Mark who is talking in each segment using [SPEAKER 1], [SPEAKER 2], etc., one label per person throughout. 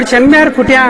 [SPEAKER 1] चन्म्यार फुट्या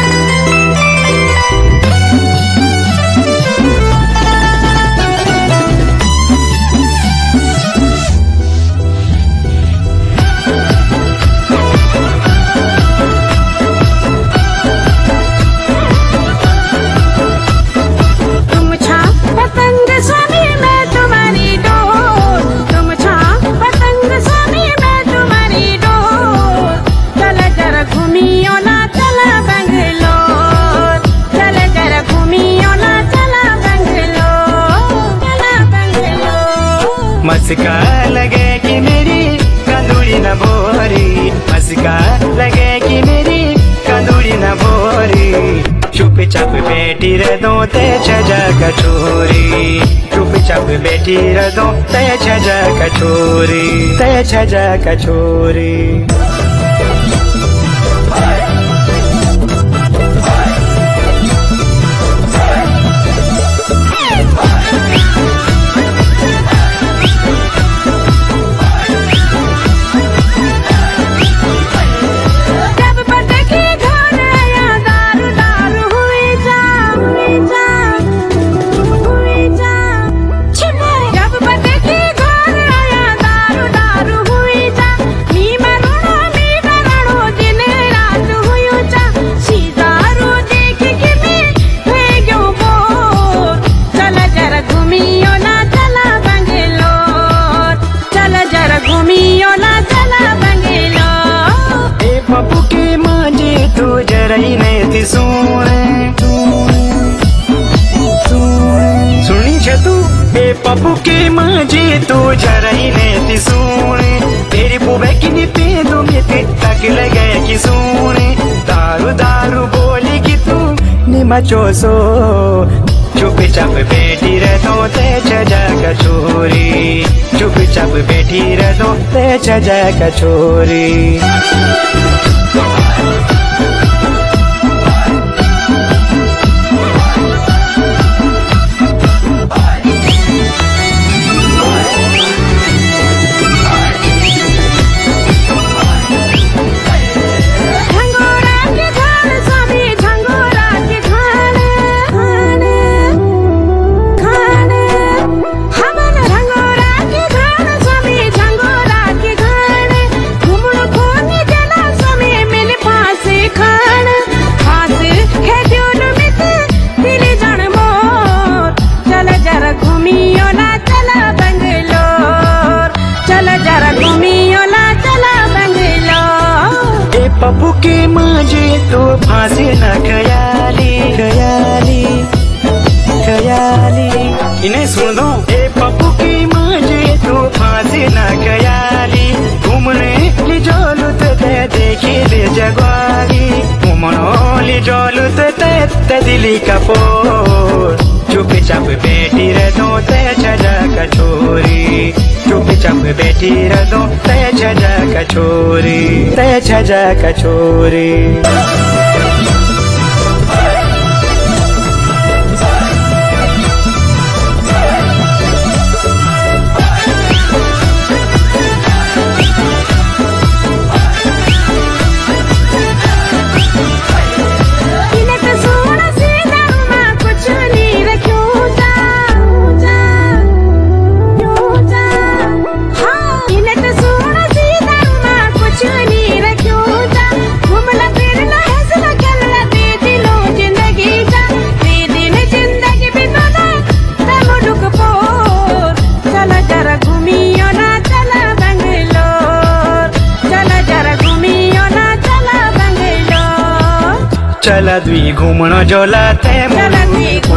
[SPEAKER 1] मस्का लगे कि मेरी कंदूरी न बोरी, मस्का लगे कि मेरी कंदूरी न बोरी। चुप चाप बैठी रह दो ते छजा कचोरी, चुप चाप बैठी रह दो ते छजा कचोरी, ते छजा कचोरी। पप्पू के मांझे तू जराई ने थी सुनी छ तू ए पप्पू के मांझे तू जराई ने थी सुने। तेरी पुबे की नी पे दो में ते तक लगे कि सुने। दारू दारू बोली कि तू निमा चोसो, चुप चाप बैठी रह दो ते छजा कचोरी, चुप चाप बैठी रह दो ते छजा कचोरी। पप्पू के मांझे तो फांसी न खयाली खयाली खयाली। इन्हें सुन दो ए पप्पू के मांझे तो फांसी न खयाली। घूमने ली जोलुत ते देखी ले जगवाली, घूमनो ली जोलुत ते दिली कपोर। चुप चाप बैठी रह दो ते छजा कचोरी, चुप चाप बैठी रह दो ते छजा कचोरी, ते छजा कचोरी। चला दुई घूमनो जोला ते